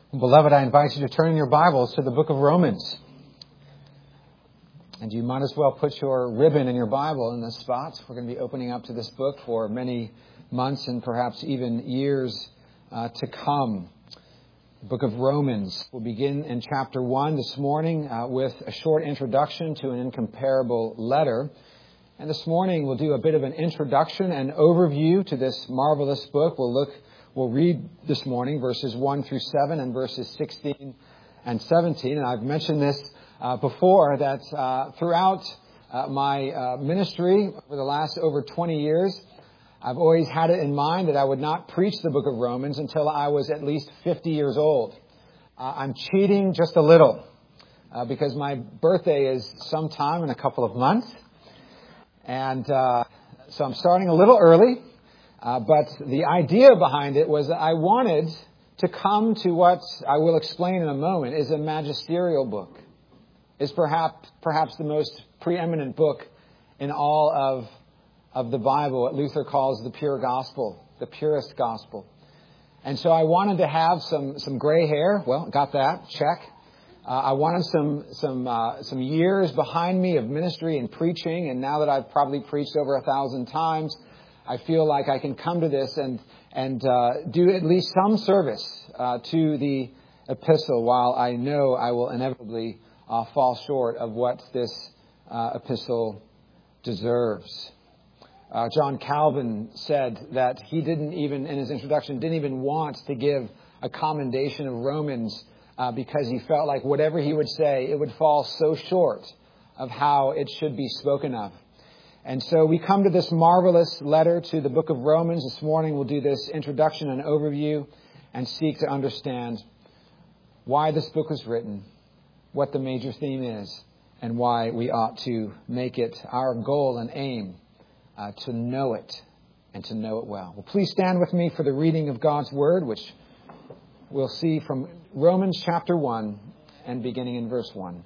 Beloved, I invite you to turn in your Bibles to the book of Romans. And you might as well put your ribbon in your Bible in this spot. We're going to be opening up to this book for many months and perhaps even years to come. The book of Romans. We'll begin in chapter 1 this morning with a short introduction to an incomparable letter. And this morning we'll do a bit of an introduction and overview to this marvelous book. We'll read this morning verses 1 through 7 and verses 16 and 17. And I've mentioned this before, that throughout my ministry for the last over 20 years, I've always had it in mind that I would not preach the book of Romans until I was at least 50 years old. I'm cheating just a little because my birthday is sometime in a couple of months. And so I'm starting a little early. But the idea behind it was that I wanted to come to what I will explain in a moment is a magisterial book. Is perhaps the most preeminent book in all of the Bible, what Luther calls the pure gospel, the purest gospel. And so I wanted to have some gray hair. Well, got that. Check. I wanted some years behind me of ministry and preaching. And now that I've probably preached over 1,000 times, I feel like I can come to this and do at least some service to the epistle, while I know I will inevitably fall short of what this epistle deserves. John Calvin said that he didn't even, in his introduction, didn't even want to give a commendation of Romans because he felt like whatever he would say, it would fall so short of how it should be spoken of. And so we come to this marvelous letter to the book of Romans. This morning we'll do this introduction and overview and seek to understand why this book was written, what the major theme is, and why we ought to make it our goal and aim to know it and to know it well. Well, please stand with me for the reading of God's Word, which we'll see from Romans chapter 1 and beginning in verse 1.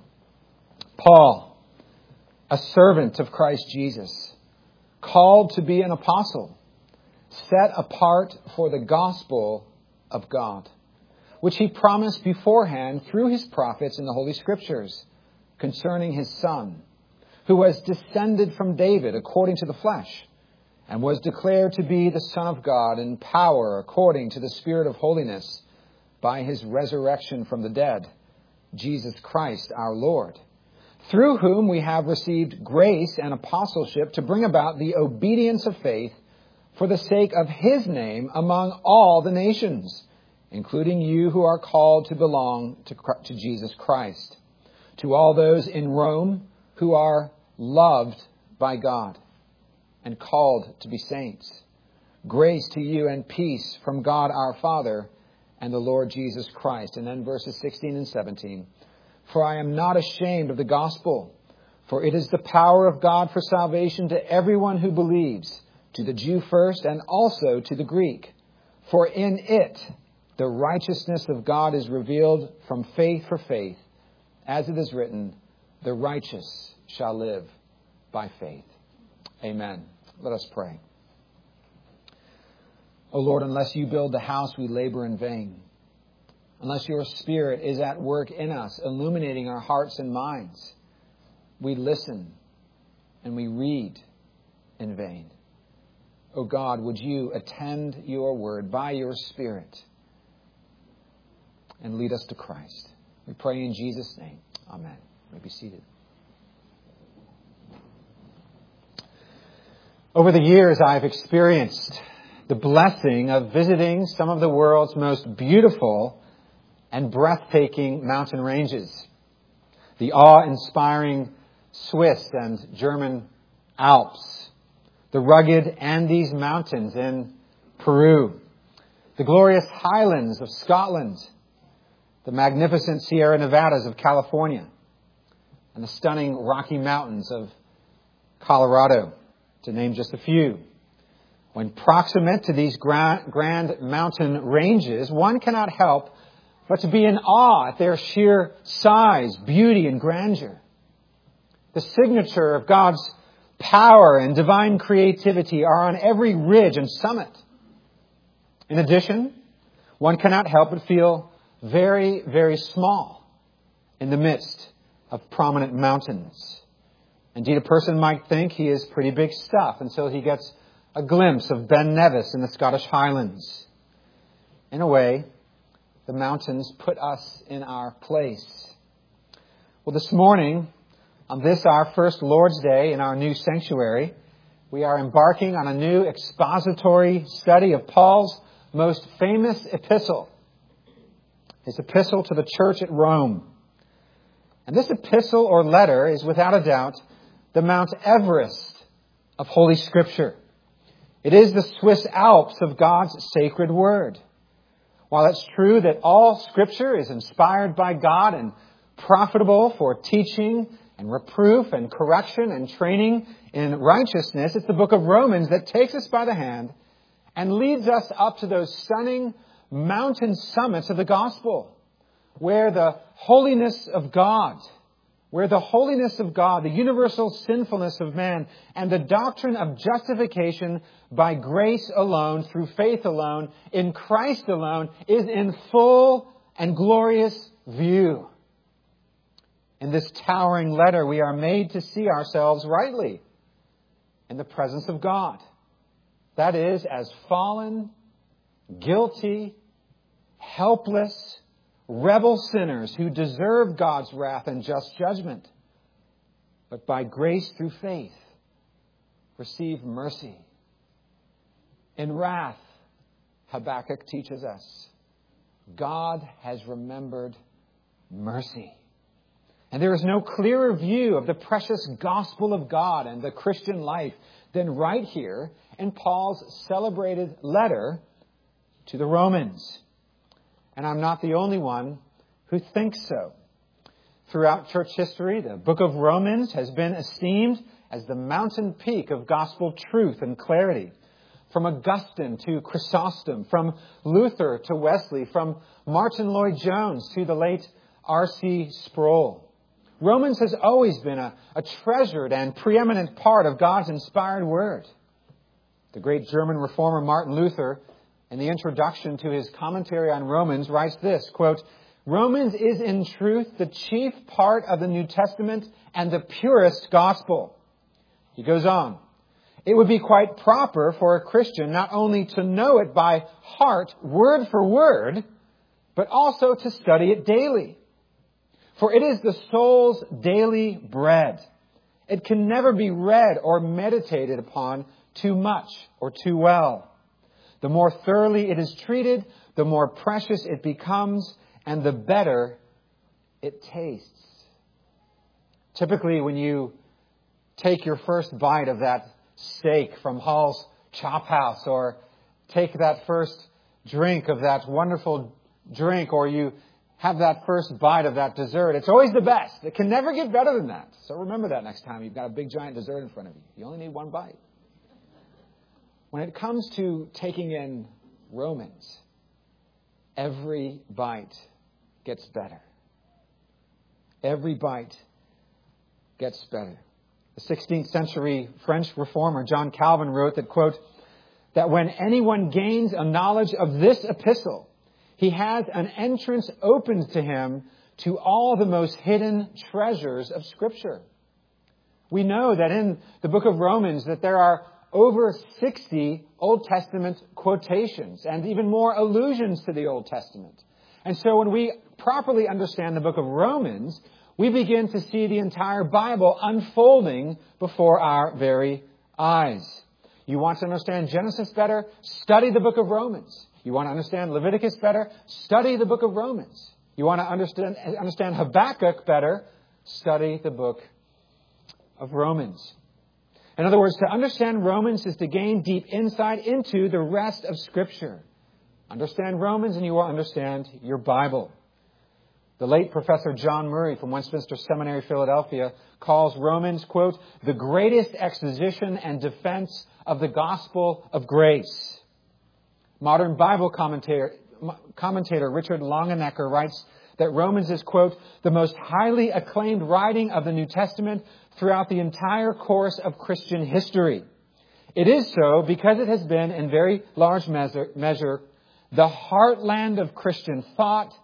Paul, a servant of Christ Jesus, called to be an apostle, set apart for the gospel of God, which he promised beforehand through his prophets in the Holy Scriptures concerning his Son, who was descended from David according to the flesh, and was declared to be the Son of God in power according to the Spirit of holiness by his resurrection from the dead, Jesus Christ our Lord, through whom we have received grace and apostleship to bring about the obedience of faith for the sake of his name among all the nations, including you who are called to belong to Jesus Christ. To all those in Rome who are loved by God and called to be saints, grace to you and peace from God our Father and the Lord Jesus Christ. And then verses 16 and 17. For I am not ashamed of the gospel, for it is the power of God for salvation to everyone who believes, to the Jew first and also to the Greek. For in it the righteousness of God is revealed from faith for faith, as it is written, the righteous shall live by faith. Amen. Let us pray. O Lord, unless you build the house, we labor in vain. Unless your Spirit is at work in us, illuminating our hearts and minds, we listen and we read in vain. O God, would you attend your word by your Spirit and lead us to Christ? We pray in Jesus' name. Amen. You may be seated. Over the years, I've experienced the blessing of visiting some of the world's most beautiful and breathtaking mountain ranges. The awe-inspiring Swiss and German Alps, the rugged Andes Mountains in Peru, the glorious highlands of Scotland, the magnificent Sierra Nevadas of California, and the stunning Rocky Mountains of Colorado, to name just a few. When proximate to these grand mountain ranges, one cannot help but to be in awe at their sheer size, beauty, and grandeur. The signature of God's power and divine creativity are on every ridge and summit. In addition, one cannot help but feel very, very small in the midst of prominent mountains. Indeed, a person might think he is pretty big stuff until he gets a glimpse of Ben Nevis in the Scottish Highlands. In a way, the mountains put us in our place. Well, this morning, on this our first Lord's Day in our new sanctuary, we are embarking on a new expository study of Paul's most famous epistle, his epistle to the church at Rome. And this epistle or letter is without a doubt the Mount Everest of Holy Scripture. It is the Swiss Alps of God's sacred word. While it's true that all Scripture is inspired by God and profitable for teaching and reproof and correction and training in righteousness, it's the book of Romans that takes us by the hand and leads us up to those stunning mountain summits of the gospel, where the holiness of God, the universal sinfulness of man, and the doctrine of justification by grace alone, through faith alone, in Christ alone, is in full and glorious view. In this towering letter, we are made to see ourselves rightly in the presence of God. That is, as fallen, guilty, helpless, rebel sinners who deserve God's wrath and just judgment, but by grace through faith receive mercy. In wrath, Habakkuk teaches us, God has remembered mercy. And there is no clearer view of the precious gospel of God and the Christian life than right here in Paul's celebrated letter to the Romans. And I'm not the only one who thinks so. Throughout church history, the book of Romans has been esteemed as the mountain peak of gospel truth and clarity. From Augustine to Chrysostom, from Luther to Wesley, from Martin Lloyd-Jones to the late R.C. Sproul. Romans has always been a treasured and preeminent part of God's inspired word. The great German reformer Martin Luther, in the introduction to his commentary on Romans, writes this, quote, "Romans is in truth the chief part of the New Testament and the purest gospel." He goes on, "It would be quite proper for a Christian not only to know it by heart, word for word, but also to study it daily. For it is the soul's daily bread. It can never be read or meditated upon too much or too well. The more thoroughly it is treated, the more precious it becomes, and the better it tastes." Typically, when you take your first bite of that steak from Hall's Chop House, or take that first drink of that wonderful drink, or you have that first bite of that dessert, it's always the best. It can never get better than that. So remember that next time you've got a big giant dessert in front of you. You only need one bite. When it comes to taking in Romans, every bite gets better. Every bite gets better. The 16th century French reformer John Calvin wrote that, quote, "that when anyone gains a knowledge of this epistle, he has an entrance opened to him to all the most hidden treasures of Scripture." We know that in the book of Romans that there are over 60 Old Testament quotations and even more allusions to the Old Testament. And so when we properly understand the book of Romans, we begin to see the entire Bible unfolding before our very eyes. You want to understand Genesis better? Study the book of Romans. You want to understand Leviticus better? Study the book of Romans. You want to understand Habakkuk better? Study the book of Romans. In other words, to understand Romans is to gain deep insight into the rest of Scripture. Understand Romans and you will understand your Bible. The late Professor John Murray from Westminster Seminary, Philadelphia, calls Romans, quote, "the greatest exposition and defense of the gospel of grace." Modern Bible commentator Richard Longenecker writes that Romans is, quote, "the most highly acclaimed writing of the New Testament throughout the entire course of Christian history. It is so because it has been, in very large measure, the heartland of Christian thought,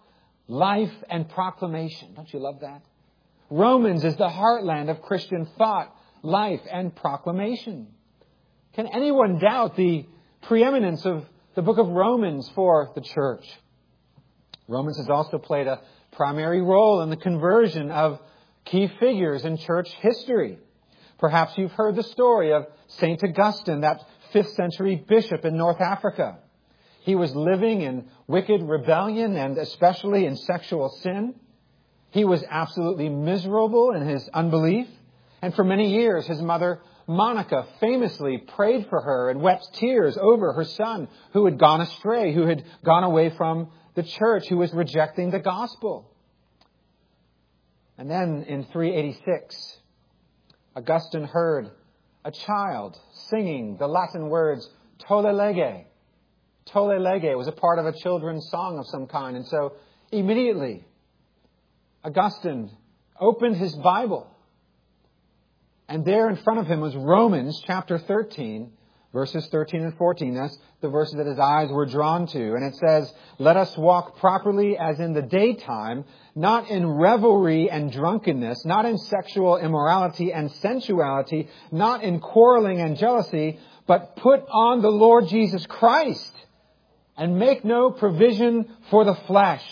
life, and proclamation. Don't you love that? Romans is the heartland of Christian thought, life, and proclamation. Can anyone doubt the preeminence of the book of Romans for the church? Romans has also played a primary role in the conversion of key figures in church history. Perhaps you've heard the story of St. Augustine, that 5th century bishop in North Africa. He was living in wicked rebellion and especially in sexual sin. He was absolutely miserable in his unbelief. And for many years, his mother, Monica, famously prayed for her and wept tears over her son who had gone astray, who had gone away from the church, who was rejecting the gospel. And then in 386, Augustine heard a child singing the Latin words, Tolle lege. Tolle lege was a part of a children's song of some kind. And so immediately, Augustine opened his Bible. And there in front of him was Romans chapter 13, verses 13 and 14. That's the verses that his eyes were drawn to. And it says, let us walk properly as in the daytime, not in revelry and drunkenness, not in sexual immorality and sensuality, not in quarreling and jealousy, but put on the Lord Jesus Christ and make no provision for the flesh.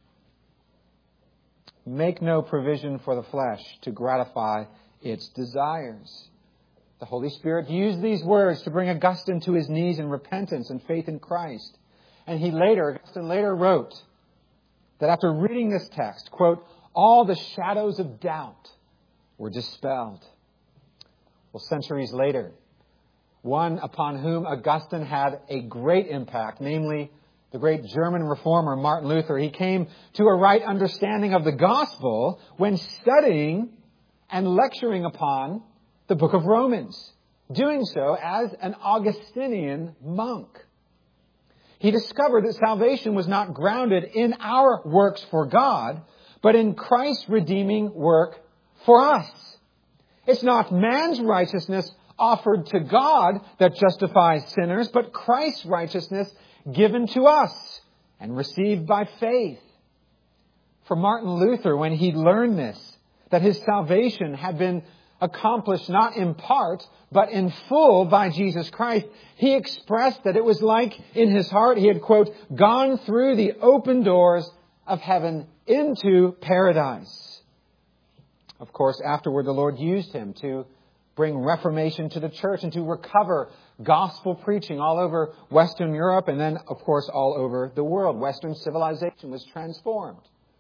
Make no provision for the flesh to gratify its desires. The Holy Spirit used these words to bring Augustine to his knees in repentance and faith in Christ. And Augustine later wrote that after reading this text, quote, all the shadows of doubt were dispelled. Well, centuries later, one upon whom Augustine had a great impact, namely the great German reformer Martin Luther, he came to a right understanding of the gospel when studying and lecturing upon the book of Romans, doing so as an Augustinian monk. He discovered that salvation was not grounded in our works for God, but in Christ's redeeming work for us. It's not man's righteousness offered to God that justifies sinners, but Christ's righteousness given to us and received by faith. For Martin Luther, when he learned this, that his salvation had been accomplished not in part, but in full by Jesus Christ, he expressed that it was like in his heart he had, quote, gone through the open doors of heaven into paradise. Of course, afterward, the Lord used him to bring reformation to the church and to recover gospel preaching all over Western Europe and then, of course, all over the world. Western civilization was transformed.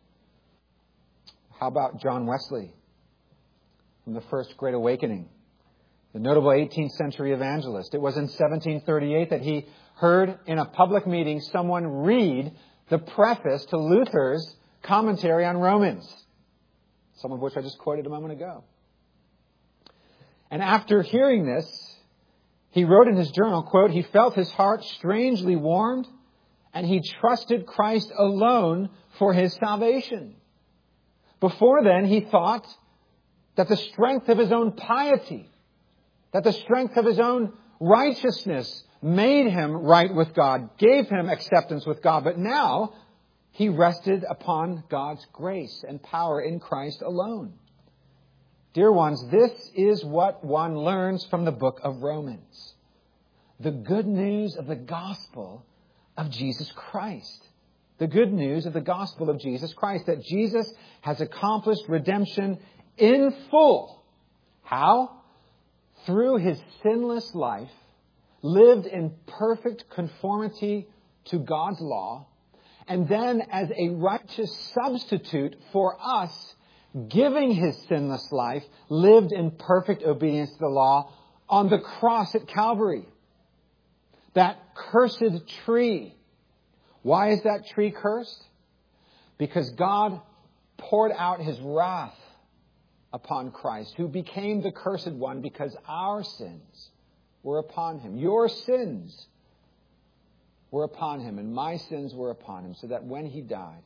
How about John Wesley from the First Great Awakening, the notable 18th century evangelist? It was in 1738 that he heard in a public meeting someone read the preface to Luther's commentary on Romans, some of which I just quoted a moment ago. And after hearing this, he wrote in his journal, quote, he felt his heart strangely warmed and he trusted Christ alone for his salvation. Before then, he thought that the strength of his own piety, that the strength of his own righteousness made him right with God, gave him acceptance with God. But now he rested upon God's grace and power in Christ alone. Dear ones, this is what one learns from the book of Romans. The good news of the gospel of Jesus Christ. The good news of the gospel of Jesus Christ, that Jesus has accomplished redemption in full. How? Through his sinless life, lived in perfect conformity to God's law, and then as a righteous substitute for us, giving his sinless life, lived in perfect obedience to the law on the cross at Calvary. That cursed tree. Why is that tree cursed? Because God poured out his wrath upon Christ, who became the cursed one because our sins were upon him. Your sins were upon him, and my sins were upon him, so that when he died,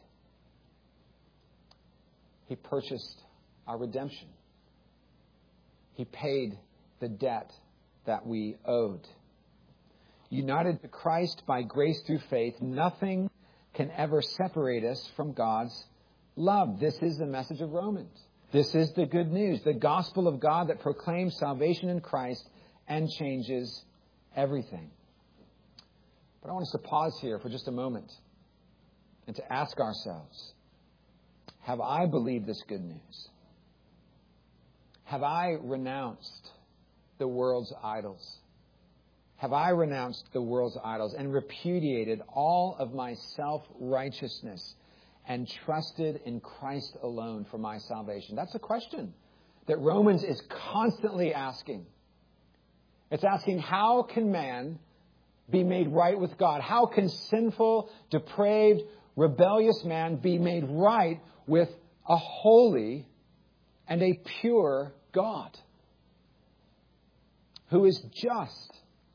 he purchased our redemption. He paid the debt that we owed. United to Christ by grace through faith, nothing can ever separate us from God's love. This is the message of Romans. This is the good news, the gospel of God that proclaims salvation in Christ and changes everything. But I want us to pause here for just a moment and to ask ourselves, have I believed this good news? Have I renounced the world's idols? Have I renounced the world's idols and repudiated all of my self-righteousness and trusted in Christ alone for my salvation? That's a question that Romans is constantly asking. It's asking, how can man be made right with God? How can sinful, depraved, rebellious man be made right with a holy and a pure God who is just?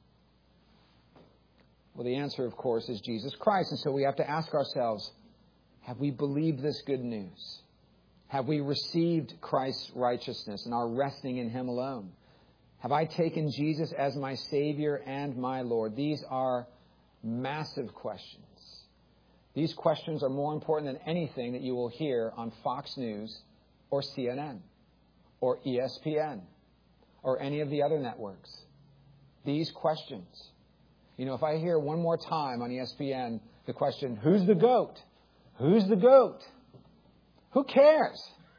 Well, the answer, of course, is Jesus Christ. And so we have to ask ourselves, have we believed this good news? Have we received Christ's righteousness and are resting in Him alone? Have I taken Jesus as my Savior and my Lord? These are massive questions. These questions are more important than anything that you will hear on Fox News or CNN or ESPN or any of the other networks. These questions. You know, if I hear one more time on ESPN the question, who's the GOAT? Who's the GOAT? Who cares?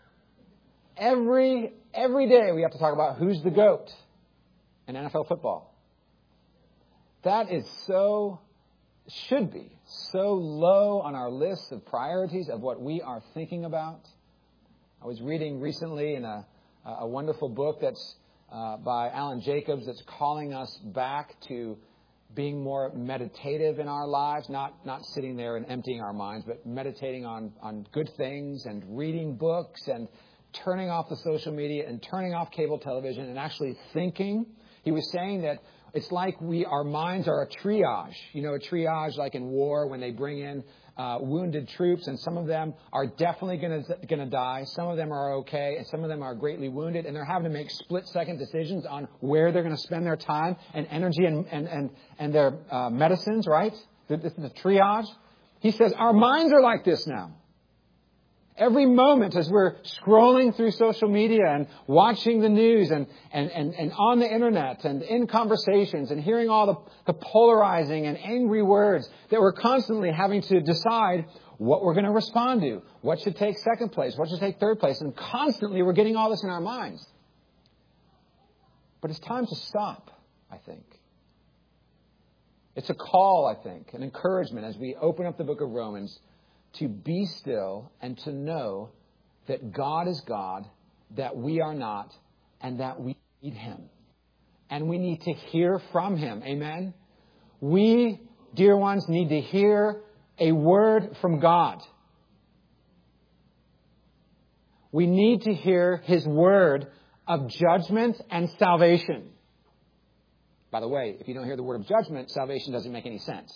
Every day we have to talk about who's the GOAT in NFL football. That is should be so low on our list of priorities of what we are thinking about. I was reading recently in a wonderful book that's by Alan Jacobs that's calling us back to being more meditative in our lives, not sitting there and emptying our minds, but meditating on good things and reading books and turning off the social media and turning off cable television and actually thinking. He was saying that it's like our minds are a triage. You know, a triage like in war when they bring in wounded troops, and some of them are definitely going to die. Some of them are okay, and some of them are greatly wounded, and they're having to make split-second decisions on where they're going to spend their time and energy and their medicines, right? This is the triage. He says our minds are like this now. Every moment as we're scrolling through social media and watching the news and on the internet and in conversations and hearing all the polarizing and angry words, that we're constantly having to decide what we're going to respond to, what should take second place, what should take third place. And constantly we're getting all this in our minds. But it's time to stop, I think. It's a call, I think, an encouragement as we open up the book of Romans to be still and to know that God is God, that we are not, and that we need Him. And we need to hear from Him. Amen? We, dear ones, need to hear a word from God. We need to hear His word of judgment and salvation. By the way, if you don't hear the word of judgment, salvation doesn't make any sense.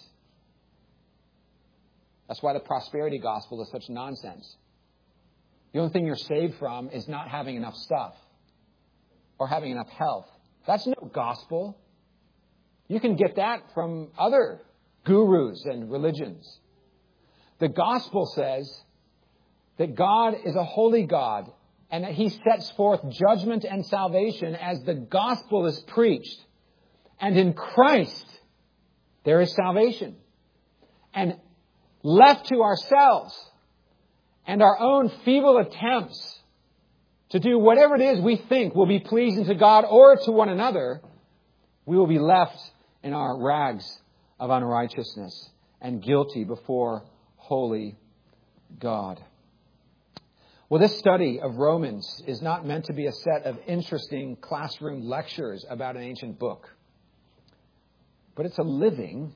That's why the prosperity gospel is such nonsense. The only thing you're saved from is not having enough stuff or having enough health. That's no gospel. You can get that from other gurus and religions. The gospel says that God is a holy God and that He sets forth judgment and salvation as the gospel is preached. And in Christ, there is salvation. And left to ourselves and our own feeble attempts to do whatever it is we think will be pleasing to God or to one another, we will be left in our rags of unrighteousness and guilty before holy God. Well, this study of Romans is not meant to be a set of interesting classroom lectures about an ancient book, but it's a living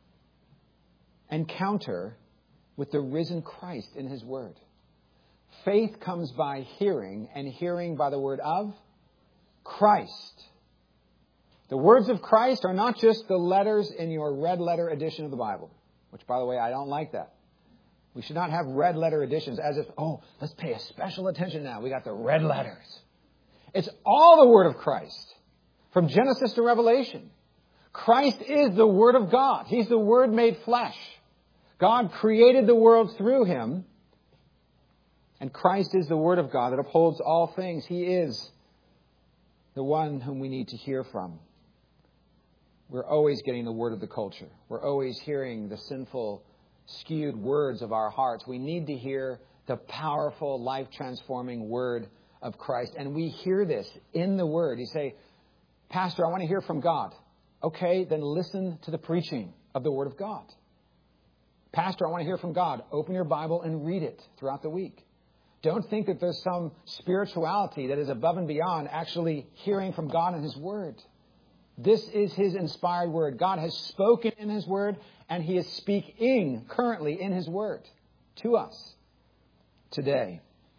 encounter with the risen Christ in His Word. Faith comes by hearing, and hearing by the word of Christ. The words of Christ are not just the letters in your red letter edition of the Bible, which, by the way, I don't like that. We should not have red letter editions as if, let's pay a special attention now. We got the red letters. It's all the Word of Christ, from Genesis to Revelation. Christ is the Word of God. He's the Word made flesh. God created the world through him. And Christ is the Word of God that upholds all things. He is the one whom we need to hear from. We're always getting the word of the culture. We're always hearing the sinful, skewed words of our hearts. We need to hear the powerful, life-transforming Word of Christ. And we hear this in the Word. You say, Pastor, I want to hear from God. Okay, then listen to the preaching of the Word of God. Pastor, I want to hear from God. Open your Bible and read it throughout the week. Don't think that there's some spirituality that is above and beyond actually hearing from God and His Word. This is His inspired Word. God has spoken in His Word, and He is speaking currently in His Word to us today.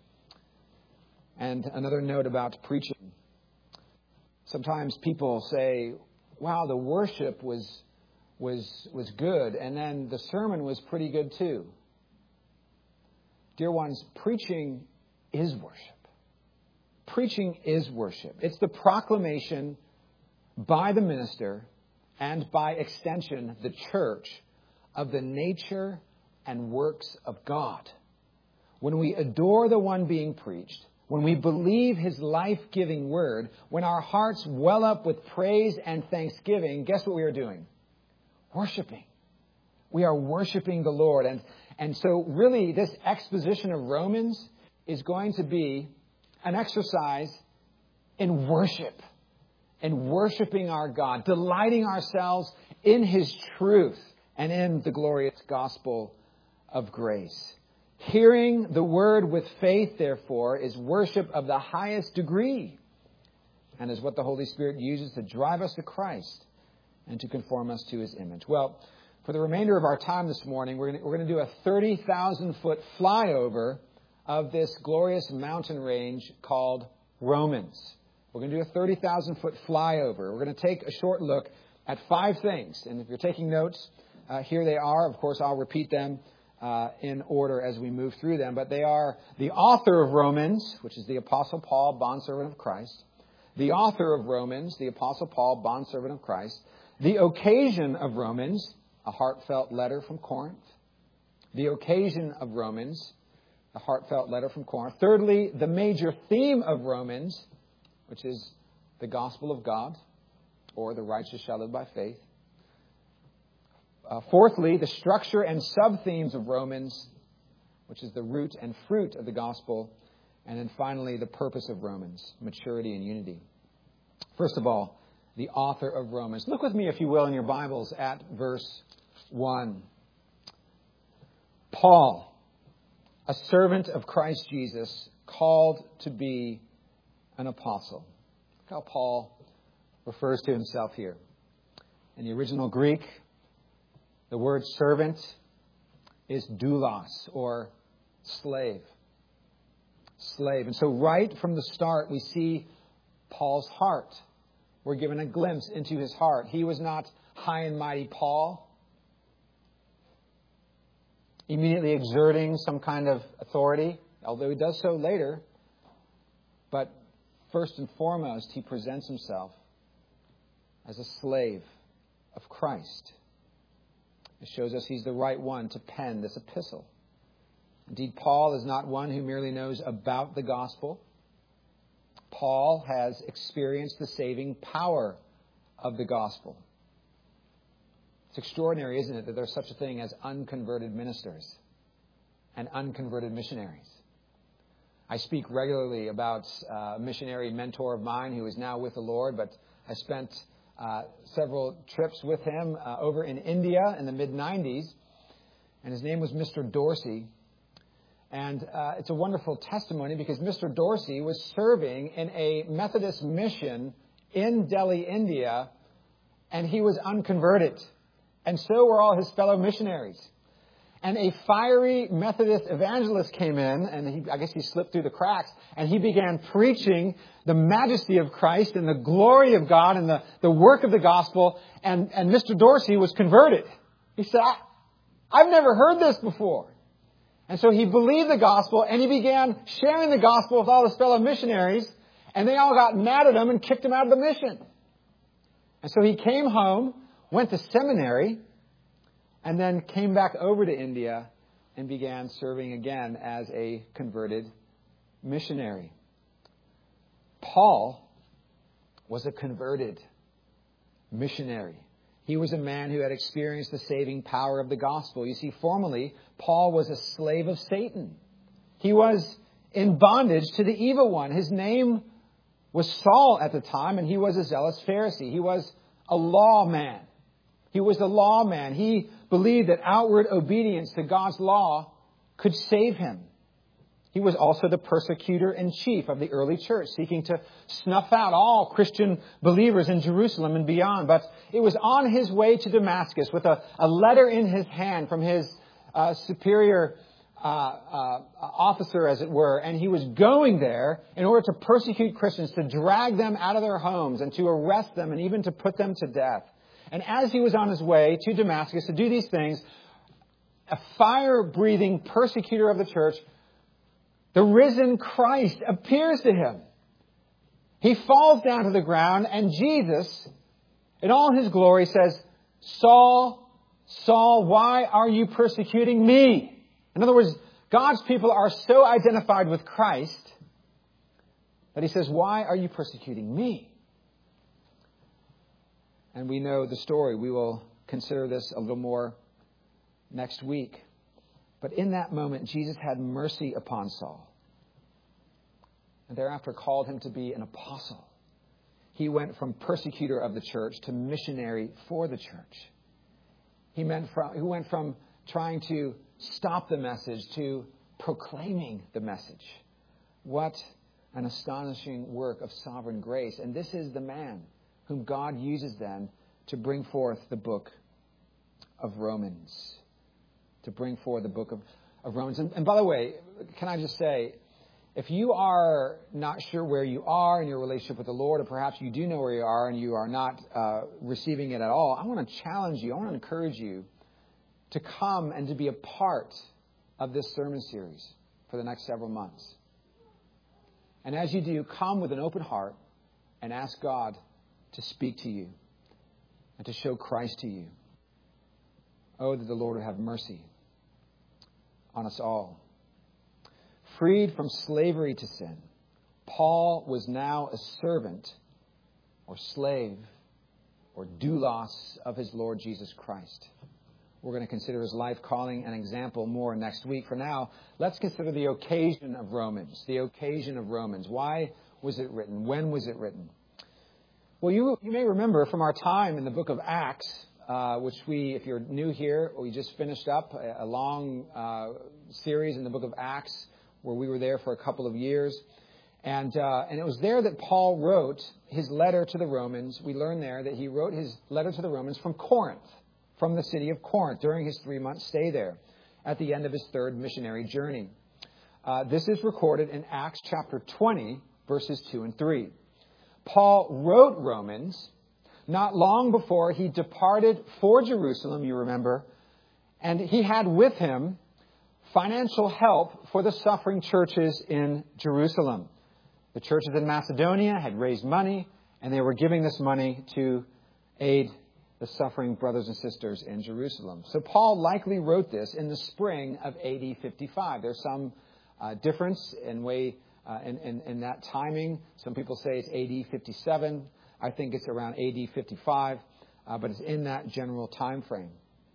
And another note about preaching. Sometimes people say, wow, the worship was good, and then the sermon was pretty good too. Dear ones, preaching is worship. Preaching is worship. It's the proclamation by the minister and by extension the church of the nature and works of God. When we adore the one being preached, when we believe His life-giving word, when our hearts well up with praise and thanksgiving, guess what we are doing? Worshiping. We are worshiping the Lord. And so really this exposition of Romans is going to be an exercise in worship. In worshiping our God. Delighting ourselves in His truth and in the glorious gospel of grace. Hearing the word with faith, therefore, is worship of the highest degree. And is what the Holy Spirit uses to drive us to Christ and to conform us to His image. Well, for the remainder of our time this morning, we're going to do a 30,000-foot flyover of this glorious mountain range called Romans. We're going to do a 30,000-foot flyover. We're going to take a short look at 5 things. And if you're taking notes, here they are. Of course, I'll repeat them in order as we move through them. But they are the author of Romans, which is the Apostle Paul, bondservant of Christ. The author of Romans, the Apostle Paul, bondservant of Christ. The occasion of Romans, a heartfelt letter from Corinth. The occasion of Romans, a heartfelt letter from Corinth. Thirdly, the major theme of Romans, which is the gospel of God, or the righteous shall live by faith. Fourthly, the structure and sub-themes of Romans, which is the root and fruit of the gospel. And then finally, the purpose of Romans, maturity and unity. First of all, the author of Romans. Look with me, if you will, in your Bibles at verse 1. Paul, a servant of Christ Jesus, called to be an apostle. Look how Paul refers to himself here. In the original Greek, the word servant is doulos, or slave. Slave. And so right from the start, we see Paul's heart. We're given a glimpse into his heart. He was not high and mighty Paul, immediately exerting some kind of authority, although he does so later. But first and foremost, he presents himself as a slave of Christ. It shows us he's the right one to pen this epistle. Indeed, Paul is not one who merely knows about the gospel. Paul has experienced the saving power of the gospel. It's extraordinary, isn't it, that there's such a thing as unconverted ministers and unconverted missionaries. I speak regularly about a missionary mentor of mine who is now with the Lord, but I spent several trips with him over in India in the mid-90s, and his name was Mr. Dorsey. And it's a wonderful testimony because Mr. Dorsey was serving in a Methodist mission in Delhi, India, and he was unconverted. And so were all his fellow missionaries. And a fiery Methodist evangelist came in, and I guess he slipped through the cracks, and he began preaching the majesty of Christ and the glory of God and the work of the gospel, and Mr. Dorsey was converted. He said, I've never heard this before. And so he believed the gospel, and he began sharing the gospel with all his fellow missionaries, and they all got mad at him and kicked him out of the mission. And so he came home, went to seminary, and then came back over to India and began serving again as a converted missionary. Paul was a converted missionary. He was a man who had experienced the saving power of the gospel. You see, formerly, Paul was a slave of Satan. He was in bondage to the evil one. His name was Saul at the time, and he was a zealous Pharisee. He was a lawman. He was a lawman. He believed that outward obedience to God's law could save him. He was also the persecutor in chief of the early church, seeking to snuff out all Christian believers in Jerusalem and beyond. But it was on his way to Damascus with a letter in his hand from his superior officer, as it were, and he was going there in order to persecute Christians, to drag them out of their homes and to arrest them and even to put them to death. And as he was on his way to Damascus to do these things, a fire-breathing persecutor of the church, the risen Christ, appears to him. He falls down to the ground, and Jesus, in all his glory, says, "Saul, Saul, why are you persecuting me?" In other words, God's people are so identified with Christ that he says, "Why are you persecuting me?" And we know the story. We will consider this a little more next week. But in that moment, Jesus had mercy upon Saul, and thereafter called him to be an apostle. He went from persecutor of the church to missionary for the church. He went from trying to stop the message to proclaiming the message. What an astonishing work of sovereign grace. And this is the man whom God uses then to bring forth the book of Romans. To bring forth the book of Romans. And by the way, can I just say, if you are not sure where you are in your relationship with the Lord, or perhaps you do know where you are and you are not receiving it at all, I want to challenge you, I want to encourage you to come and to be a part of this sermon series for the next several months. And as you do, come with an open heart and ask God to speak to you and to show Christ to you. Oh, that the Lord would have mercy on us all. Freed from slavery to sin, Paul was now a servant or slave or doulos of his Lord Jesus Christ. We're going to consider his life, calling, and example more next week. For now, let's consider the occasion of Romans. The occasion of Romans. Why was it written? When was it written? Well, you may remember from our time in the book of Acts, which if you're new here, we just finished up a long series in the book of Acts where we were there for a couple of years. And it was there that Paul wrote his letter to the Romans. We learned there that he wrote his letter to the Romans from Corinth, from the city of Corinth, during his 3-month stay there at the end of his third missionary journey. This is recorded in Acts chapter 20, verses 2 and 3. Paul wrote Romans not long before he departed for Jerusalem, you remember, and he had with him financial help for the suffering churches in Jerusalem. The churches in Macedonia had raised money, and they were giving this money to aid the suffering brothers and sisters in Jerusalem. So Paul likely wrote this in the spring of AD 55. There's some difference in that timing. Some people say it's AD 57. I think it's around AD 55, but it's in that general time frame.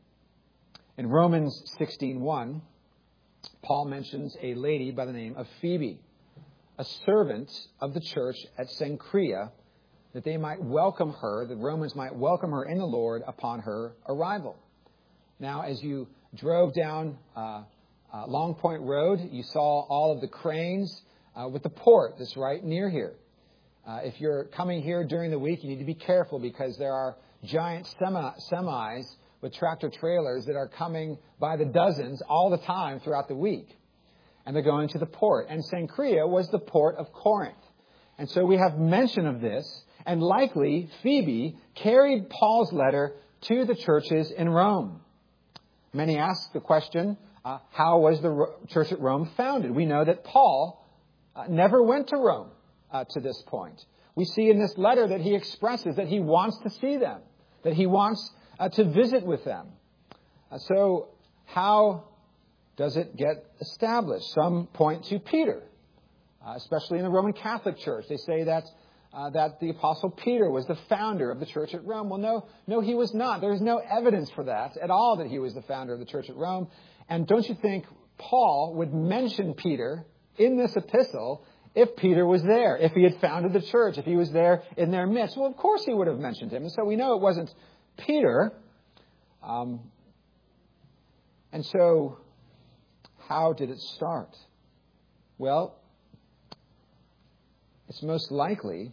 In Romans 16:1, Paul mentions a lady by the name of Phoebe, a servant of the church at Cenchrea, that they might welcome her, the Romans might welcome her in the Lord upon her arrival. Now, as you drove down Long Point Road, you saw all of the cranes with the port that's right near here. If you're coming here during the week, you need to be careful because there are giant semis with tractor trailers that are coming by the dozens all the time throughout the week. And they're going to the port. And Cenchrea was the port of Corinth. And so we have mention of this. And likely, Phoebe carried Paul's letter to the churches in Rome. Many ask the question, how was the church at Rome founded? We know that Paul never went to Rome to this point. We see in this letter that he expresses that he wants to see them, that he wants to visit with them. So how does it get established? Some point to Peter, especially in the Roman Catholic Church. They say that the Apostle Peter was the founder of the church at Rome. Well, no, he was not. There's no evidence for that at all, that he was the founder of the church at Rome. And don't you think Paul would mention Peter in this epistle if Peter was there, if he had founded the church, if he was there in their midst? Well, of course he would have mentioned him. And so we know it wasn't Peter. And so how did it start? Well, it's most likely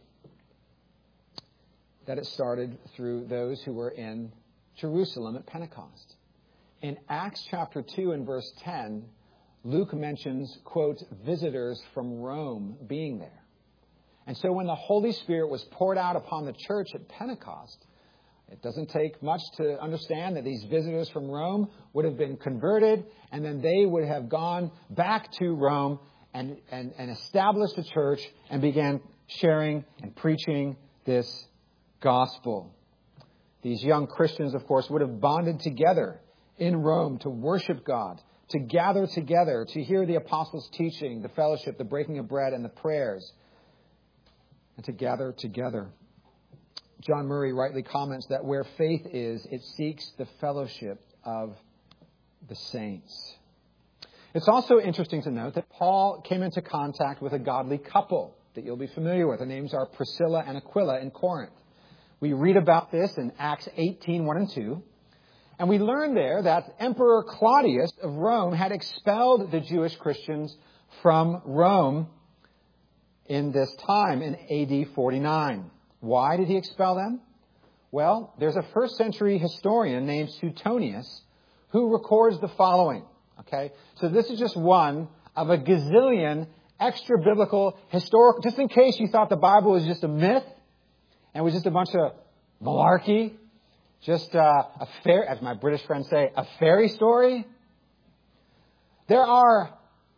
that it started through those who were in Jerusalem at Pentecost. In Acts chapter 2 and verse 10, Luke mentions, quote, visitors from Rome being there. And so when the Holy Spirit was poured out upon the church at Pentecost, it doesn't take much to understand that these visitors from Rome would have been converted, and then they would have gone back to Rome and established a church and began sharing and preaching this gospel. These young Christians, of course, would have bonded together in Rome to worship God, to gather together, to hear the apostles' teaching, the fellowship, the breaking of bread, and the prayers, and to gather together. John Murray rightly comments that where faith is, it seeks the fellowship of the saints. It's also interesting to note that Paul came into contact with a godly couple that you'll be familiar with. Their names are Priscilla and Aquila in Corinth. We read about this in Acts 18, 1 and 2. And we learn there that Emperor Claudius of Rome had expelled the Jewish Christians from Rome in this time in AD 49. Why did he expel them? Well, there's a first century historian named Suetonius who records the following. Okay, so this is just one of a gazillion extra biblical historical, just in case you thought the Bible was just a myth and was just a bunch of malarkey, just a fair, as my British friends say, a fairy story. There are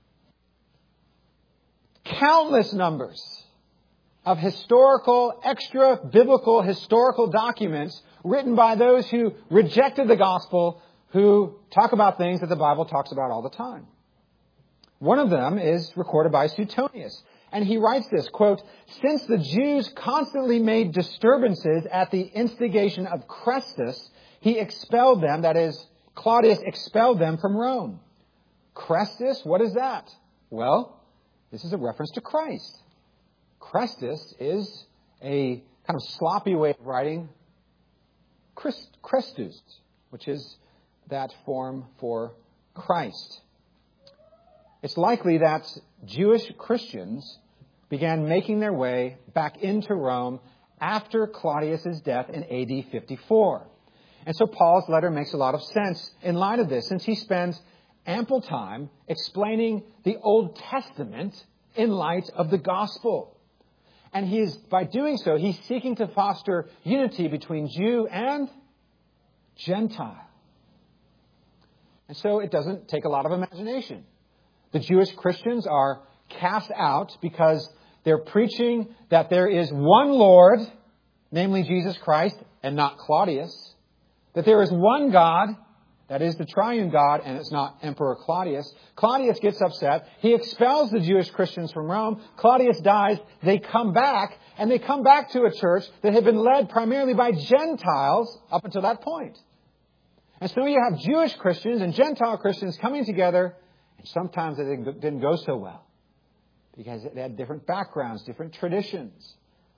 countless numbers of historical, extra biblical historical documents written by those who rejected the gospel, who talk about things that the Bible talks about all the time. One of them is recorded by Suetonius. And he writes this, quote, since the Jews constantly made disturbances at the instigation of Chrestus, he expelled them, that is, Claudius expelled them from Rome. Chrestus, what is that? Well, this is a reference to Christ. Chrestus is a kind of sloppy way of writing Christus, which is that form for Christ. It's likely that Jewish Christians began making their way back into Rome after Claudius' death in AD 54. And so Paul's letter makes a lot of sense in light of this, since he spends ample time explaining the Old Testament in light of the gospel. And by doing so, he's seeking to foster unity between Jew and Gentile. And so it doesn't take a lot of imagination. The Jewish Christians are cast out because they're preaching that there is one Lord, namely Jesus Christ, and not Claudius. That there is one God, that is the triune God, and it's not Emperor Claudius. Claudius gets upset. He expels the Jewish Christians from Rome. Claudius dies. They come back, and they come back to a church that had been led primarily by Gentiles up until that point. And so you have Jewish Christians and Gentile Christians coming together, and sometimes it didn't go so well because they had different backgrounds, different traditions.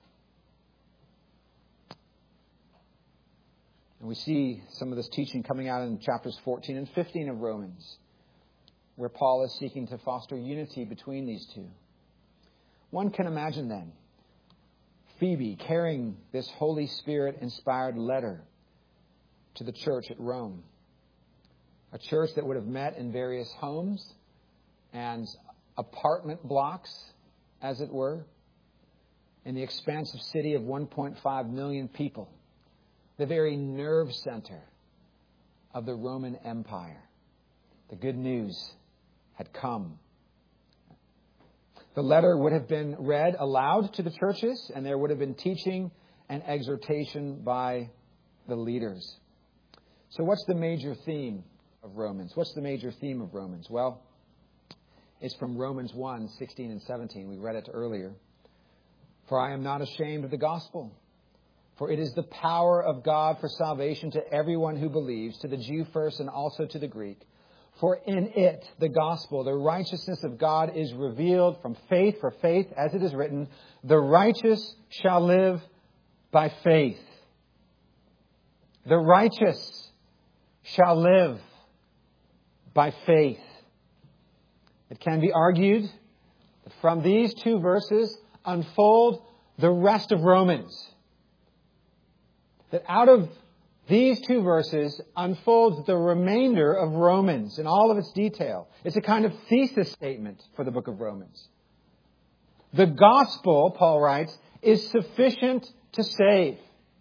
And we see some of this teaching coming out in chapters 14 and 15 of Romans, where Paul is seeking to foster unity between these two. One can imagine then Phoebe carrying this Holy Spirit-inspired letter to the church at Rome. A church that would have met in various homes and apartment blocks, as it were, in the expansive city of 1.5 million people, the very nerve center of the Roman Empire. The good news had come. The letter would have been read aloud to the churches, and there would have been teaching and exhortation by the leaders. So what's the major theme of Romans? What's the major theme of Romans? Well, it's from Romans 1, 16 and 17. We read it earlier. For I am not ashamed of the gospel, for it is the power of God for salvation to everyone who believes, to the Jew first and also to the Greek. For in it, the gospel, the righteousness of God is revealed from faith for faith, as it is written, the righteous shall live by faith. The righteous shall live by faith. It can be argued that from these two verses unfold the rest of Romans. That out of these two verses unfolds the remainder of Romans in all of its detail. It's a kind of thesis statement for the book of Romans. The gospel, Paul writes, is sufficient to save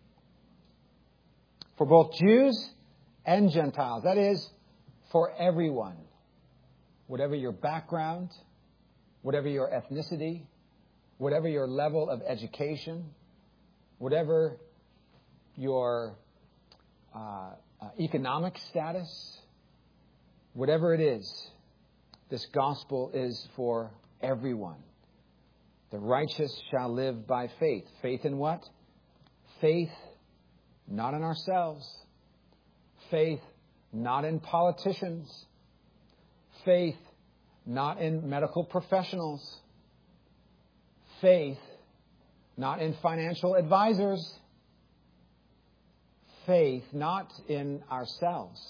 for both Jews and Gentiles. That is, for everyone. Whatever your background, whatever your ethnicity, whatever your level of education, whatever your economic status, whatever it is, this gospel is for everyone. The righteous shall live by faith. Faith in what? Faith not in ourselves. Faith not in politicians. Faith not in medical professionals. Faith not in financial advisors. Faith not in ourselves,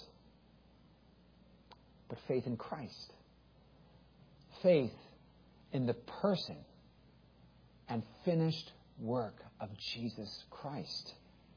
but faith in Christ. Faith in the person and finished work of Jesus Christ.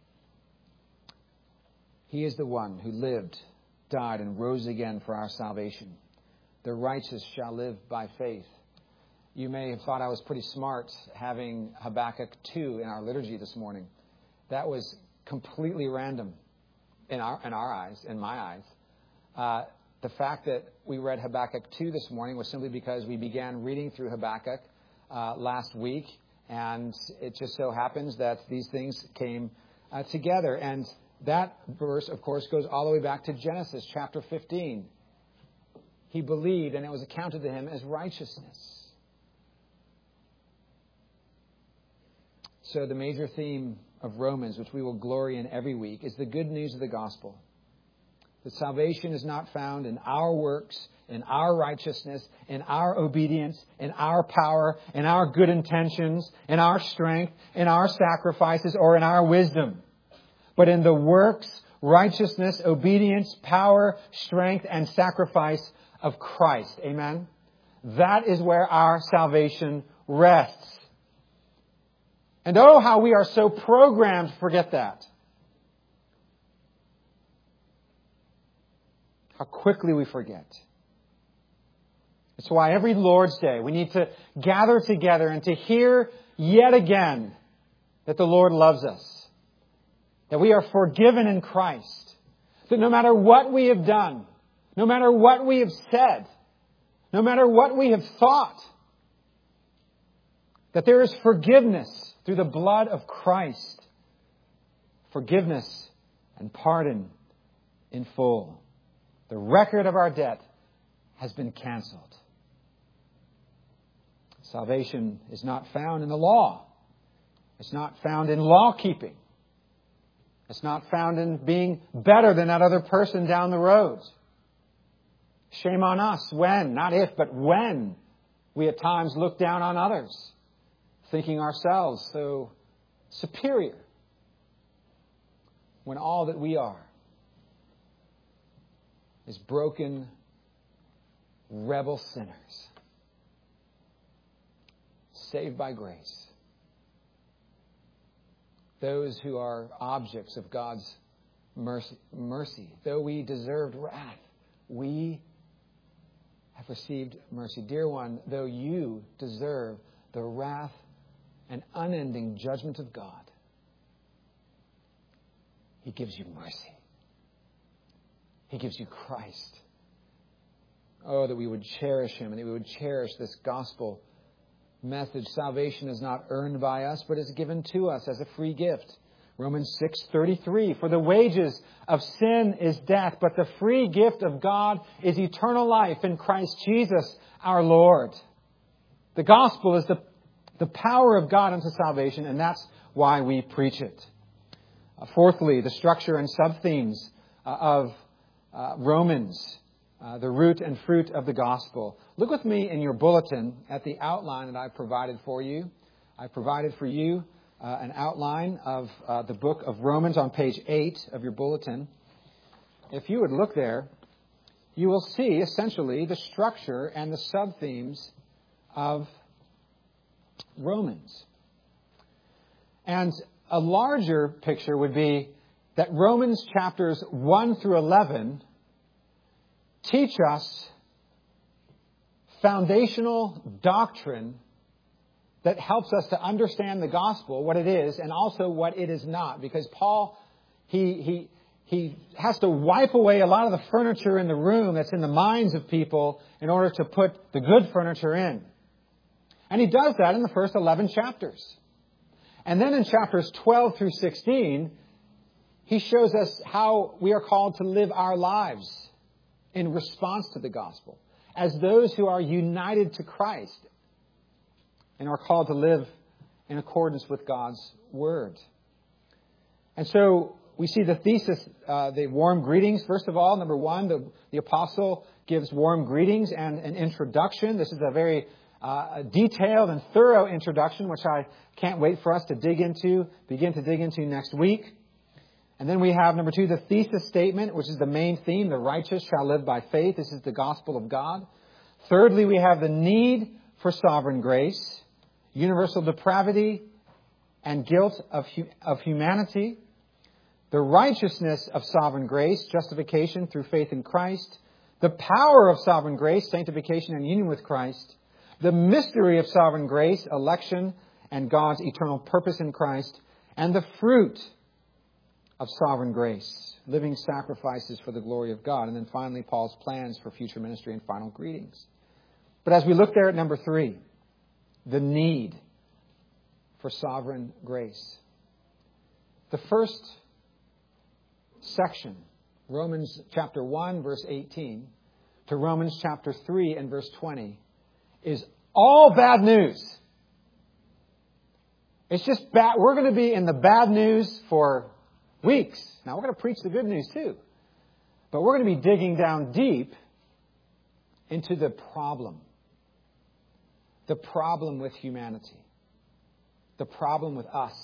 He is the one who lived, died, and rose again for our salvation. The righteous shall live by faith. You may have thought I was pretty smart having Habakkuk 2 in our liturgy this morning. That was completely random in our eyes, in my eyes. The fact that we read Habakkuk 2 this morning was simply because we began reading through Habakkuk last week, and it just so happens that these things came together. And that verse, of course, goes all the way back to Genesis chapter 15. He believed, and it was accounted to him as righteousness. So the major theme of Romans, which we will glory in every week, is the good news of the gospel. That salvation is not found in our works, in our righteousness, in our obedience, in our power, in our good intentions, in our strength, in our sacrifices, or in our wisdom. But in the works, righteousness, obedience, power, strength, and sacrifice of Christ. Amen? That is where our salvation rests. And oh, how we are so programmed to forget that. How quickly we forget. It's why every Lord's Day we need to gather together and to hear yet again that the Lord loves us. That we are forgiven in Christ. That no matter what we have done, no matter what we have said, no matter what we have thought, that there is forgiveness through the blood of Christ. Forgiveness and pardon in full. The record of our debt has been canceled. Salvation is not found in the law. It's not found in law keeping. It's not found in being better than that other person down the road. Shame on us when, not if, but when we at times look down on others, thinking ourselves so superior, when all that we are is broken, rebel sinners, saved by grace. Those who are objects of God's mercy. Though we deserved wrath, we have received mercy. Dear one, though you deserve the wrath and unending judgment of God, He gives you mercy. He gives you Christ. Oh, that we would cherish Him and that we would cherish this gospel message. Salvation is not earned by us, but is given to us as a free gift. Romans 6:33, for the wages of sin is death, but the free gift of God is eternal life in Christ Jesus our Lord. The gospel is the power of God unto salvation, and that's why we preach it. Fourthly, the structure and sub-themes of Romans, the root and fruit of the gospel. Look with me in your bulletin at the outline that I've provided for you. I provided for you an outline of the book of Romans on page 8 of your bulletin. If you would look there, you will see essentially the structure and the sub-themes of Romans. And a larger picture would be that Romans chapters 1 through 11 teach us foundational doctrine that helps us to understand the gospel, what it is, and also what it is not. Because Paul, he has to wipe away a lot of the furniture in the room that's in the minds of people in order to put the good furniture in. And he does that in the first 11 chapters. And then in chapters 12 through 16, he shows us how we are called to live our lives in response to the gospel as those who are united to Christ and are called to live in accordance with God's word. And so we see the thesis, the warm greetings. First of all, number one, the apostle gives warm greetings and an introduction. This is a very detailed and thorough introduction, which I can't wait for us to begin to dig into next week. And then we have, number two, the thesis statement, which is the main theme. The righteous shall live by faith. This is the gospel of God. Thirdly, we have the need for sovereign grace, universal depravity and guilt of humanity, the righteousness of sovereign grace, justification through faith in Christ, the power of sovereign grace, sanctification and union with Christ, the mystery of sovereign grace, election and God's eternal purpose in Christ, and the fruit of sovereign grace, living sacrifices for the glory of God. And then finally, Paul's plans for future ministry and final greetings. But as we look there at number 3, the need for sovereign grace. The first section, Romans chapter 1, verse 18, to Romans chapter 3 and verse 20, is all bad news. It's just bad. We're going to be in the bad news for weeks. Now, we're going to preach the good news too. But we're going to be digging down deep into the problem. The problem with humanity. The problem with us.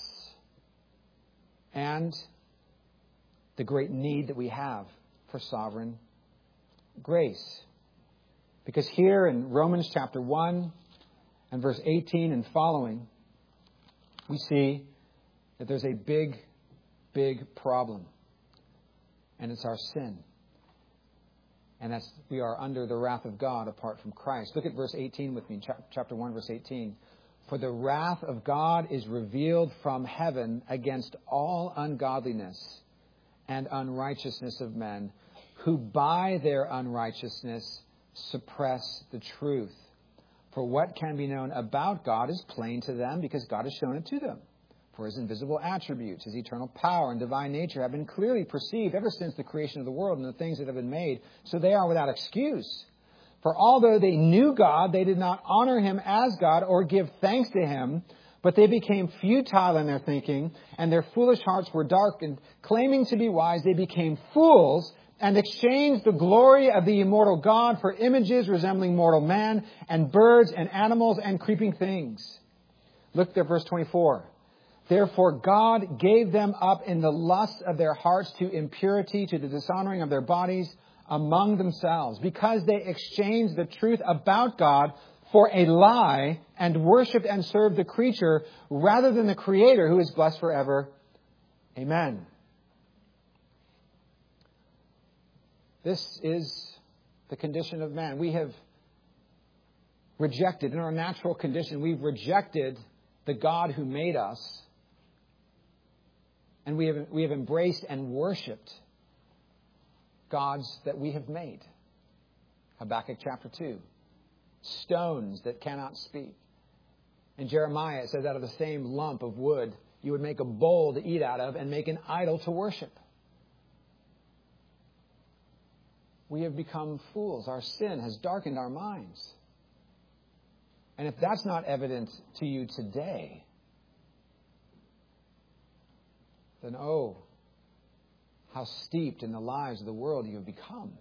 And the great need that we have for sovereign grace. Because here in Romans chapter 1 and verse 18 and following, we see that there's a big problem. And it's our sin. And that's we are under the wrath of God apart from Christ. Look at verse 18 with me, chapter 1, verse 18. For the wrath of God is revealed from heaven against all ungodliness and unrighteousness of men, who by their unrighteousness suppress the truth. For what can be known about God is plain to them, because God has shown it to them. For His invisible attributes, His eternal power and divine nature have been clearly perceived ever since the creation of the world and the things that have been made. So they are without excuse. For although they knew God, they did not honor Him as God or give thanks to Him, but they became futile in their thinking, and their foolish hearts were darkened. Claiming to be wise, they became fools and exchanged the glory of the immortal God for images resembling mortal man and birds and animals and creeping things. Look there, verse 24. Therefore God gave them up in the lust of their hearts to impurity, to the dishonoring of their bodies among themselves, because they exchanged the truth about God for a lie and worshipped and served the creature rather than the Creator, who is blessed forever. Amen. This is the condition of man. We have rejected, in our natural condition, we've rejected the God who made us. And we have embraced and worshipped gods that we have made. Habakkuk chapter 2. Stones that cannot speak. In Jeremiah, it says, out of the same lump of wood, you would make a bowl to eat out of and make an idol to worship. We have become fools. Our sin has darkened our minds. And if that's not evident to you today, then how steeped in the lives of the world you have become.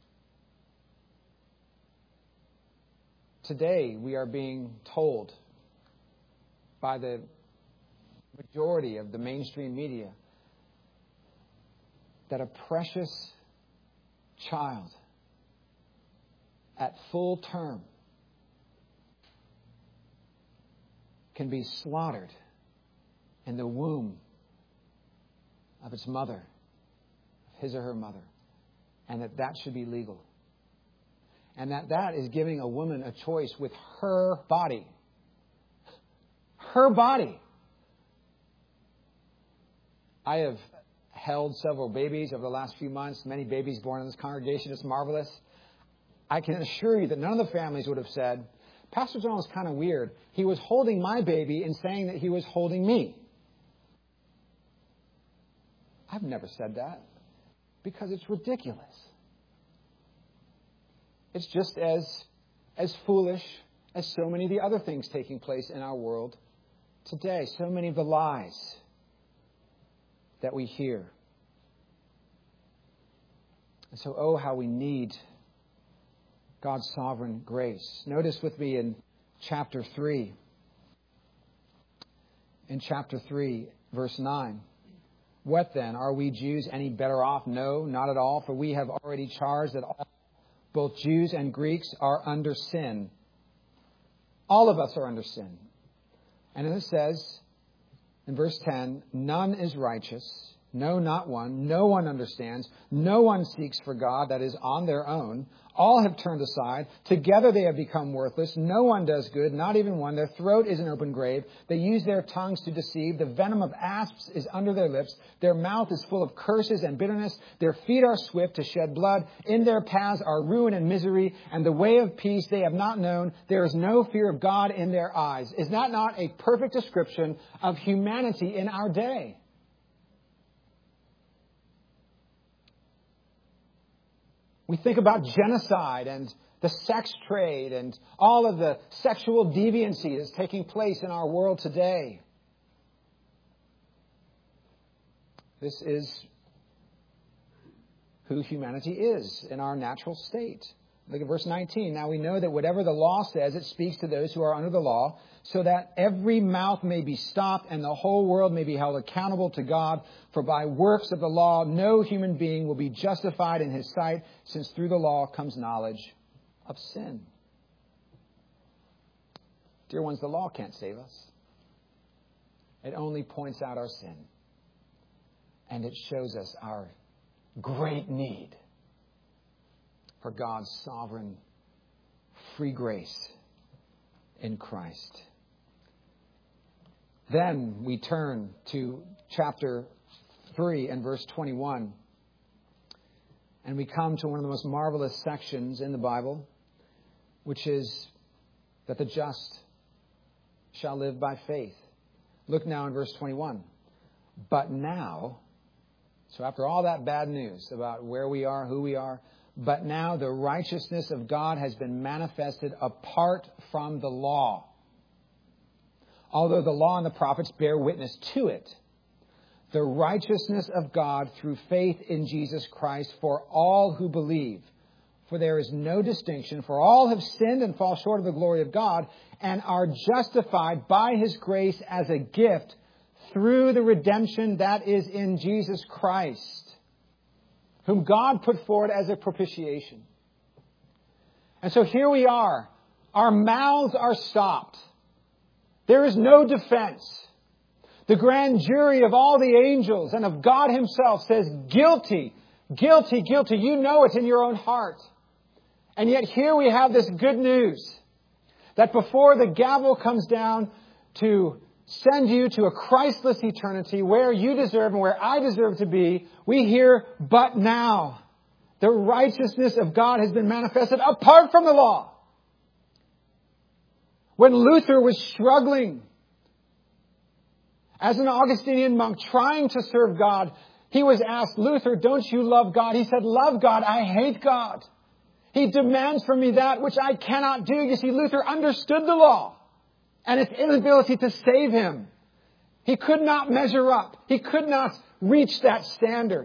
Today, we are being told by the majority of the mainstream media that a precious child at full term can be slaughtered in the womb of its mother, his or her mother, and that should be legal. And that is giving a woman a choice with her body. Her body. I have held several babies over the last few months, many babies born in this congregation. It's marvelous. I can assure you that none of the families would have said, Pastor John was kind of weird. He was holding my baby and saying that he was holding me. I've never said that because it's ridiculous. It's just as foolish as so many of the other things taking place in our world today. So many of the lies that we hear. And so, how we need God's sovereign grace. Notice with me in chapter 3. In chapter 3, verse 9. What then? Are we Jews any better off? No, not at all. For we have already charged that all, both Jews and Greeks, are under sin. All of us are under sin. And then it says, in verse 10, none is righteous. No, not one. No one understands. No one seeks for God, that is, on their own. All have turned aside. Together they have become worthless. No one does good, not even one. Their throat is an open grave. They use their tongues to deceive. The venom of asps is under their lips. Their mouth is full of curses and bitterness. Their feet are swift to shed blood. In their paths are ruin and misery, and the way of peace they have not known. There is no fear of God in their eyes. Is that not a perfect description of humanity in our day? We think about genocide and the sex trade and all of the sexual deviancy that's taking place in our world today. This is who humanity is in our natural state. Look at verse 19. Now we know that whatever the law says, it speaks to those who are under the law, so that every mouth may be stopped and the whole world may be held accountable to God. For by works of the law, no human being will be justified in his sight, since through the law comes knowledge of sin. Dear ones, the law can't save us. It only points out our sin. And it shows us our great need for God's sovereign, free grace in Christ. Then we turn to chapter 3 and verse 21. And we come to one of the most marvelous sections in the Bible, which is that the just shall live by faith. Look now in verse 21. But now, so after all that bad news about where we are, who we are, but now the righteousness of God has been manifested apart from the law. Although the law and the prophets bear witness to it. The righteousness of God through faith in Jesus Christ for all who believe. For there is no distinction, for all have sinned and fall short of the glory of God, and are justified by His grace as a gift through the redemption that is in Jesus Christ, whom God put forward as a propitiation. And so here we are. Our mouths are stopped. There is no defense. The grand jury of all the angels and of God Himself says, guilty, guilty, guilty. You know it in your own heart. And yet here we have this good news that before the gavel comes down to send you to a Christless eternity where you deserve and where I deserve to be, we hear, but now the righteousness of God has been manifested apart from the law. When Luther was struggling As an Augustinian monk trying to serve God, he was asked, Luther, don't you love God? He said, love God, I hate God. He demands from me that which I cannot do. You see, Luther understood the law and its inability to save him. He could not measure up. He could not reach that standard.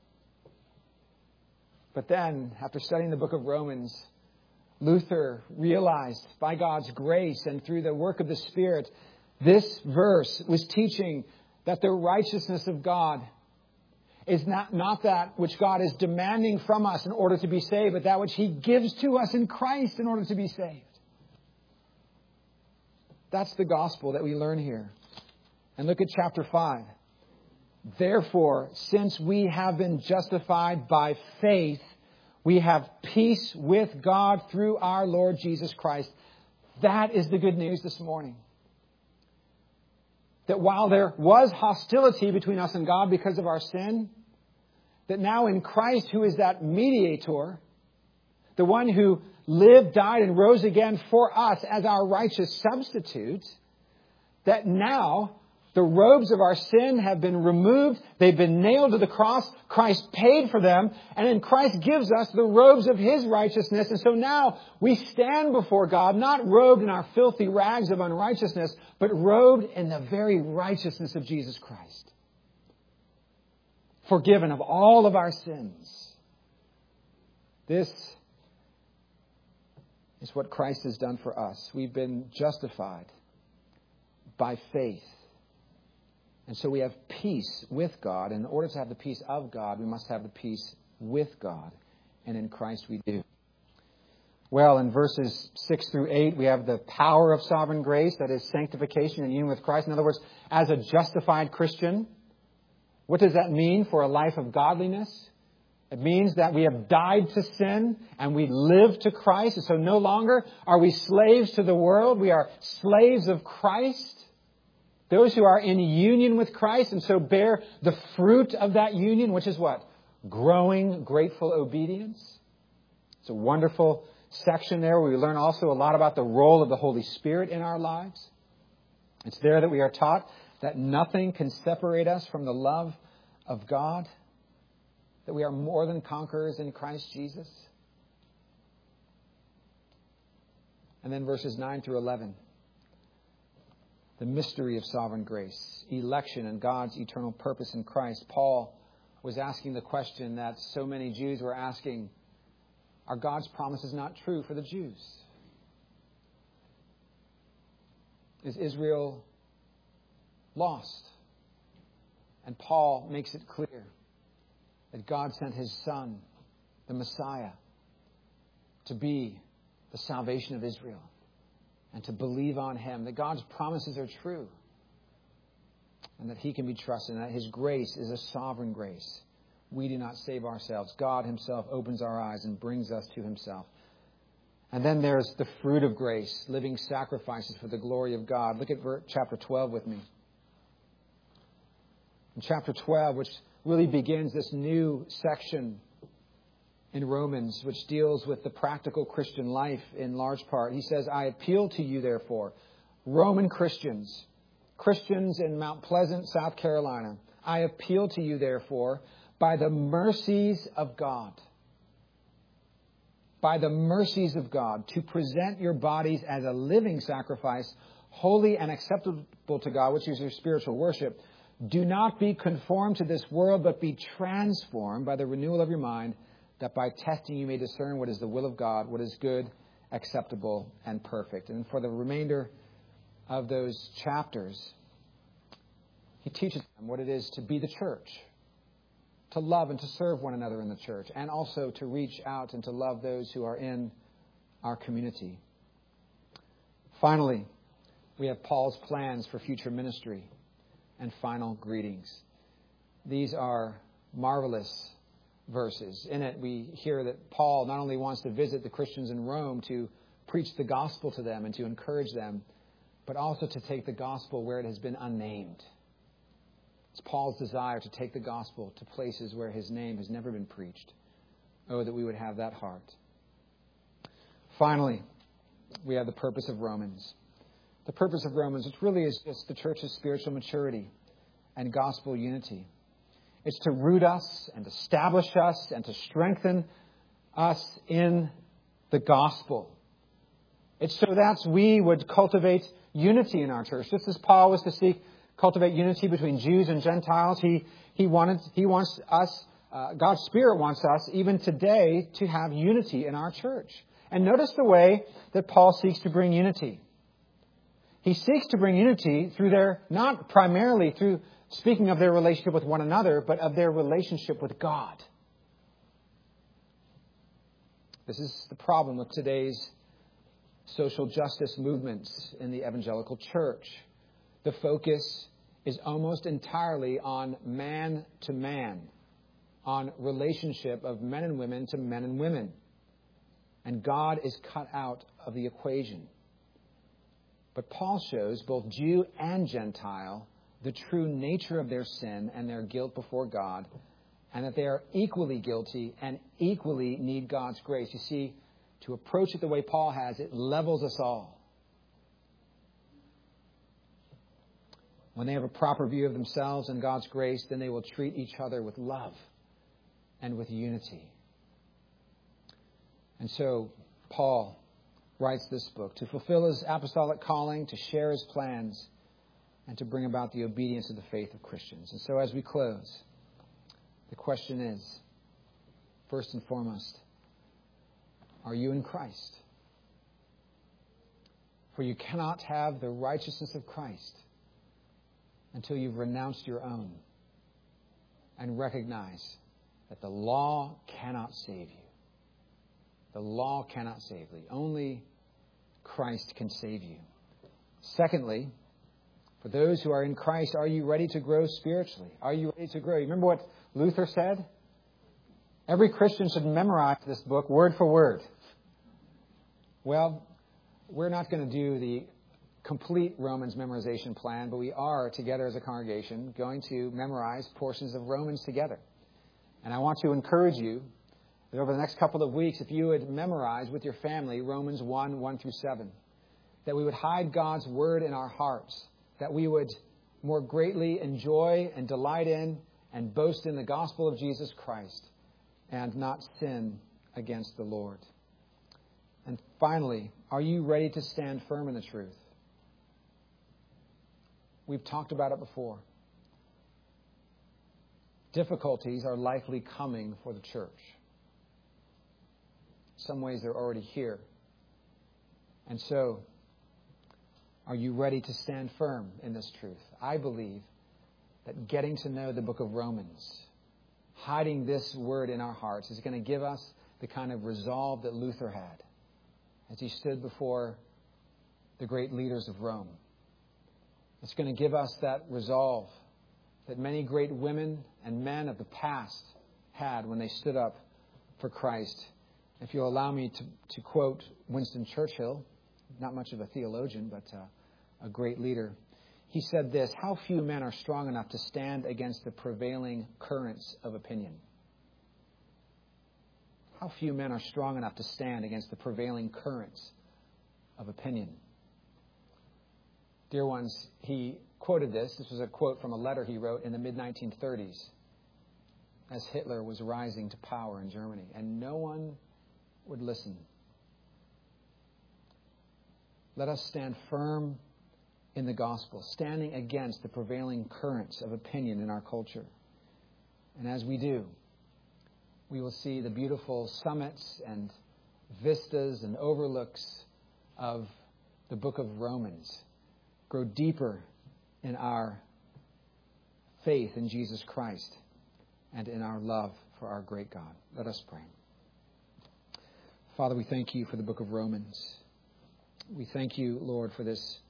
But then, after studying the book of Romans, Luther realized by God's grace and through the work of the Spirit, this verse was teaching that the righteousness of God is not that which God is demanding from us in order to be saved, but that which He gives to us in Christ in order to be saved. That's the gospel that we learn here. And look at chapter 5. Therefore, since we have been justified by faith, we have peace with God through our Lord Jesus Christ. That is the good news this morning. That while there was hostility between us and God because of our sin, that now in Christ, who is that mediator, the one who lived, died, and rose again for us as our righteous substitute, that now the robes of our sin have been removed. They've been nailed to the cross. Christ paid for them. And then Christ gives us the robes of His righteousness. And so now we stand before God, not robed in our filthy rags of unrighteousness, but robed in the very righteousness of Jesus Christ. Forgiven of all of our sins. This is what Christ has done for us. We've been justified by faith. And so we have peace with God. And in order to have the peace of God, we must have the peace with God. And in Christ we do. Well, in verses 6 through 8, we have the power of sovereign grace, that is sanctification and union with Christ. In other words, as a justified Christian, what does that mean for a life of godliness? It means that we have died to sin and we live to Christ. And so no longer are we slaves to the world. We are slaves of Christ. Those who are in union with Christ and so bear the fruit of that union, which is what? Growing, grateful obedience. It's a wonderful section there where we learn also a lot about the role of the Holy Spirit in our lives. It's there that we are taught that nothing can separate us from the love of God, that we are more than conquerors in Christ Jesus. And then verses 9 through 11. The mystery of sovereign grace, election and God's eternal purpose in Christ. Paul was asking the question that so many Jews were asking, are God's promises not true for the Jews? Is Israel lost? And Paul makes it clear that God sent His Son, the Messiah, to be the salvation of Israel. And to believe on Him, that God's promises are true. And that He can be trusted. And that His grace is a sovereign grace. We do not save ourselves. God Himself opens our eyes and brings us to Himself. And then there's the fruit of grace, living sacrifices for the glory of God. Look at chapter 12 with me. In chapter 12, which really begins this new section in Romans, which deals with the practical Christian life in large part. He says, I appeal to you, therefore, Roman Christians in Mount Pleasant, South Carolina. I appeal to you, therefore, by the mercies of God, to present your bodies as a living sacrifice, holy and acceptable to God, which is your spiritual worship. Do not be conformed to this world, but be transformed by the renewal of your mind, that by testing you may discern what is the will of God, what is good, acceptable, and perfect. And for the remainder of those chapters, he teaches them what it is to be the church, to love and to serve one another in the church, and also to reach out and to love those who are in our community. Finally, we have Paul's plans for future ministry and final greetings. These are marvelous verses. In it, we hear that Paul not only wants to visit the Christians in Rome to preach the gospel to them and to encourage them, but also to take the gospel where it has been unnamed. It's Paul's desire to take the gospel to places where his name has never been preached. Oh, that we would have that heart. Finally, we have the purpose of Romans. The purpose of Romans, it really is just the church's spiritual maturity and gospel unity. It's to root us and establish us and to strengthen us in the gospel. It's so that we would cultivate unity in our church. Just as Paul was to cultivate unity between Jews and Gentiles, he wants us, God's Spirit wants us, even today, to have unity in our church. And notice the way that Paul seeks to bring unity. He seeks to bring unity not primarily through speaking of their relationship with one another, but of their relationship with God. This is the problem with today's social justice movements in the evangelical church. The focus is almost entirely on man to man, on relationship of men and women to men and women. And God is cut out of the equation. But Paul shows both Jew and Gentile the true nature of their sin and their guilt before God, and that they are equally guilty and equally need God's grace. You see, to approach it the way Paul has, it levels us all. When they have a proper view of themselves and God's grace, then they will treat each other with love and with unity. And so, Paul writes this book to fulfill his apostolic calling, to share his plans, and to bring about the obedience of the faith of Christians. And so as we close, the question is, first and foremost, are you in Christ? For you cannot have the righteousness of Christ until you've renounced your own and recognize that the law cannot save you. The law cannot save you. Only Christ can save you. Secondly, for those who are in Christ, are you ready to grow spiritually? Are you ready to grow? You remember what Luther said? Every Christian should memorize this book word for word. Well, we're not going to do the complete Romans memorization plan, but we are, together as a congregation, going to memorize portions of Romans together. And I want to encourage you that over the next couple of weeks, if you would memorize with your family Romans 1:1-7, that we would hide God's word in our hearts, that we would more greatly enjoy and delight in and boast in the gospel of Jesus Christ and not sin against the Lord. And finally, are you ready to stand firm in the truth? We've talked about it before. Difficulties are likely coming for the church. In some ways, they're already here. And so, are you ready to stand firm in this truth? I believe that getting to know the book of Romans, hiding this word in our hearts, is going to give us the kind of resolve that Luther had as he stood before the great leaders of Rome. It's going to give us that resolve that many great women and men of the past had when they stood up for Christ. If you'll allow me to quote Winston Churchill, not much of a theologian, but a great leader. He said this: how few men are strong enough to stand against the prevailing currents of opinion. How few men are strong enough to stand against the prevailing currents of opinion. Dear ones, he quoted this. This was a quote from a letter he wrote in the mid-1930s as Hitler was rising to power in Germany, and no one would listen. Let us stand firm in the gospel, standing against the prevailing currents of opinion in our culture. And as we do, we will see the beautiful summits and vistas and overlooks of the book of Romans grow deeper in our faith in Jesus Christ and in our love for our great God. Let us pray. Father, we thank you for the book of Romans. We thank you, Lord, for this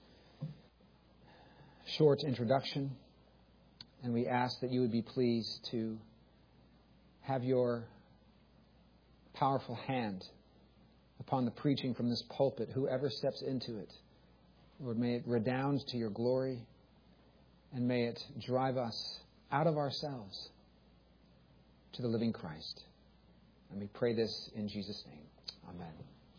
short introduction, and we ask that you would be pleased to have your powerful hand upon the preaching from this pulpit, whoever steps into it. Lord, may it redound to your glory, and may it drive us out of ourselves to the living Christ. And we pray this in Jesus' name. Amen.